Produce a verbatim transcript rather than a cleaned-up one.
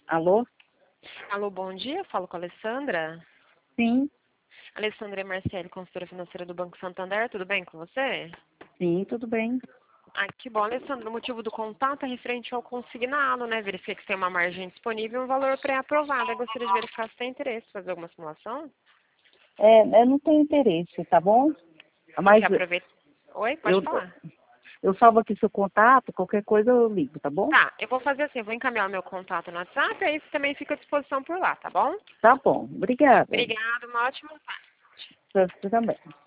Alô? Alô, bom dia. Falo com a Alessandra. Sim, Alessandra Marcelli, consultora financeira do Banco Santander. Tudo bem com você? sim, tudo bem. Ah, que bom, Alessandra. O motivo do contato é referente ao consignado, né? Verifiquei que tem uma margem disponível e um valor pré-aprovado. Eu gostaria de verificar se tem interesse em fazer alguma simulação. É, eu não tenho interesse, tá bom? Não Mas quer aproveitar? Oi, pode eu, falar. eu salvo aqui seu contato, qualquer coisa eu ligo, tá bom? Tá, eu vou fazer assim, eu vou encaminhar o meu contato no WhatsApp, aí você também fica à disposição por lá, tá bom? Tá bom, obrigada. Obrigada, uma ótima tarde. Você também.